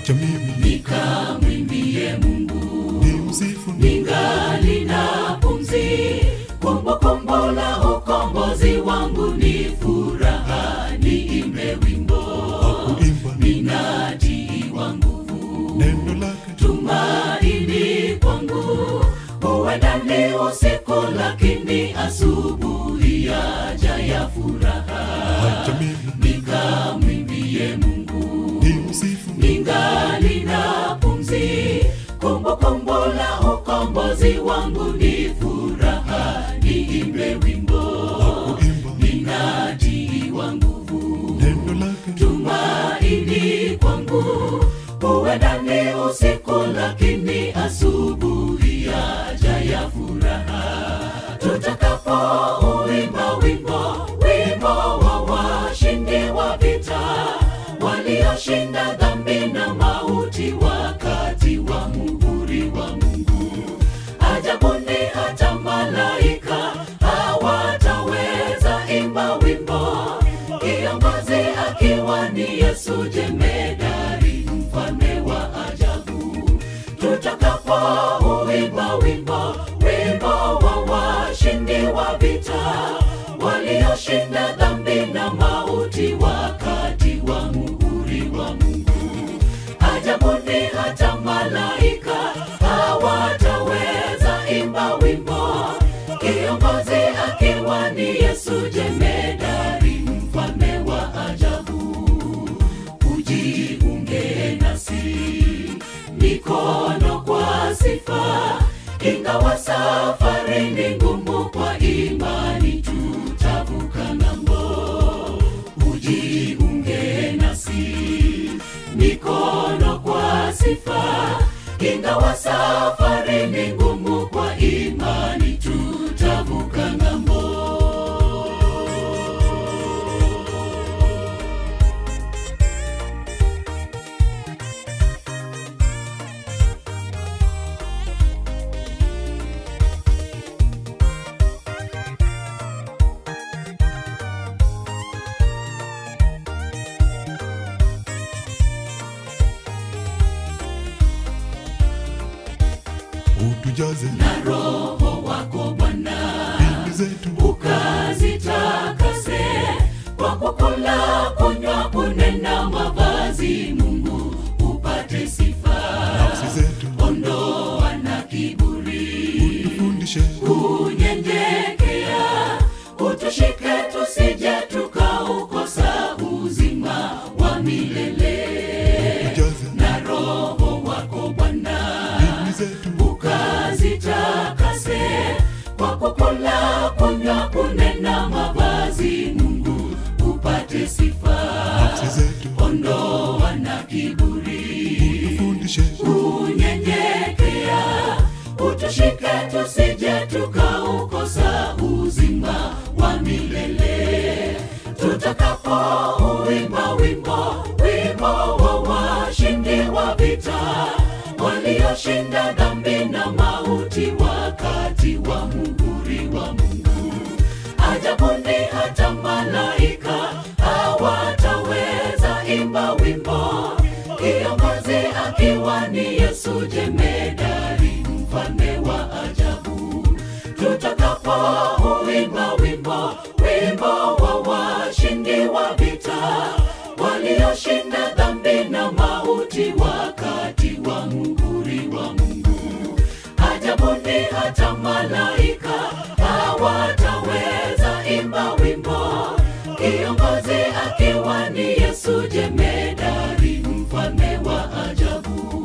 Acha mimi nikamwimbie Mungu, nimsifu ningali na pumzi. Kumbukumbu la ukombozi wangu ni furaha, niimbe wimbo, ninatii wa nguvu. Neno lake tumaini kwangu, huenda ni usiku lakini asubuhi yaja ya furaha. Acha mimi nikamwimbie Mungu, nimsifu ningali na pumzi. Kumbukumbu la ukombozi wangu ni furaha, niimbe wimbo, ninatii wa nguvu. Neno lake tumaini kwangu, huenda ni usiku lakini asubuhi yaja ya furaha. Tutakapo uimba wimbo, wimbo wa washindi wa vita, walioshinda dhambi na mauti wakati wa muhuri wa Mungu. Ajabuni hata malaika hawataweza imba wimbo, kiongozi akiwa ni Yesu jemedari, mfalme wa ajabu. Tutakapo uimba wimbo, wimbo wa washindi wa vita, walioshinda dhambi na mauti wakati wa muhuri wa Mungu. Ajabuni hata malaika hawataweza imba wimbo, kiongozi akiwa ni Yesu jemedari, mfalme wa ajabu. Ujiunge nasi mikono kwa sifa, ingawa safari ni ngumu, kwa imani tutavuka ng'ambo. Ujiunge nasi mikono kwa sifa, ingawa safari ni ngumu, kwa imani tutavuka ng'ambo. utujaze na Roho wako Bwana, dhambi zetu ukazitakase kwa kukula, kunywa, kunena, mavazi. Mungu upate sifa. nafsi zetu Ondoa na kiburi, utufundishe kunyenyekea, utushike tusije tukaukosa uzima wa milele. utujaze Na Roho wako Bwana, dhambi zetu ukazitakase kwa kukula, kunywa, kunena, mavazi. Mungu upate sifa. nafsi zetu Ondoa na kiburi, utufundishe kunyenyekea, utushike tusije tukaukosa uzima wa milele. Tutakapo uimba wimbo, wimbo wa washindi wa vita, walioshinda dhambi na mauti wakati wa muhuri wa Mungu. Ajabuni hata malaika hawataweza imba wimbo, kiongozi akiwa ni Yesu jemedari, mfalme wa ajabu. Tutakapo uimba wimbo, wimbo wa washindi wa vita, walioshinda dhambi na mauti wakati wa muhuri wa Mungu. Ajabuni hata malaika hawataweza imba wimbo, kiongozi akiwa ni Yesu jemedari, mfalme wa ajabu.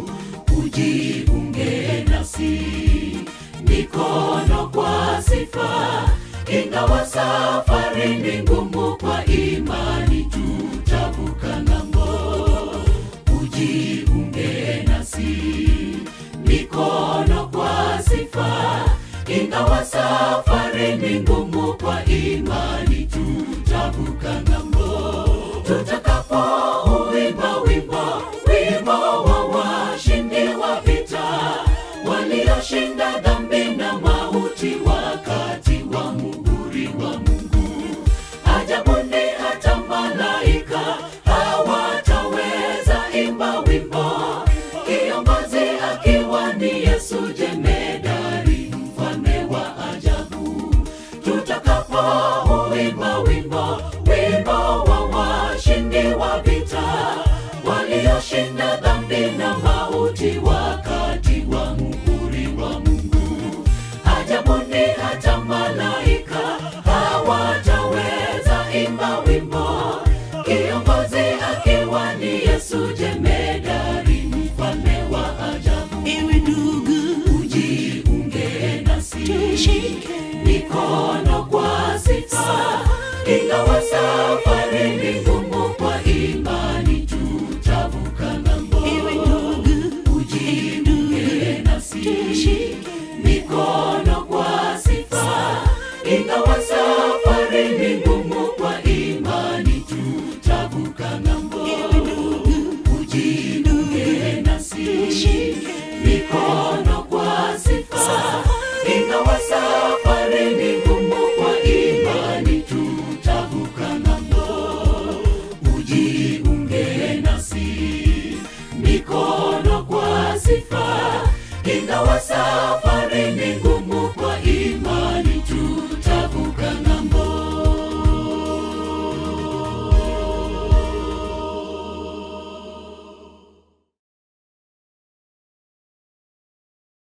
Ujiunge nasi mikono kwa sifa, ingawa safari ni ngumu, kwa imani tutavuka ng'ambo. Ujiunge nasi mikono kwa sifa, ingawa safari ni ngumu, kwa imani tutavuka ng'ambo. Tutakapo uimba wimbo, wimbo wa washindi wa vita, walioshinda dhambi na mauti wakati wa muhuri wa Mungu. Ajabuni hata malaika hawataweza imba wimbo, kiongozi akiwa ni Yesu jemedari, mfalme wa ajabu. Ewe ndugu, ujiunge nasi, tushike mikono kwa sifa. Ingawa safari ni ngumu, kwa imani tutavuka ng'ambo. Ewe ndugu, ujiunge nasi, tushike mikono kwa sifa. Ingawa safari ni ngumu, kwa imani tutavuka ng'ambo. Ujiunge nasi, mikono kwa sifa. Ingawa safari ni ngumu, kwa imani tutavuka ng'ambo. Ujiunge nasi, mikono kwa sifa. Ingawa safari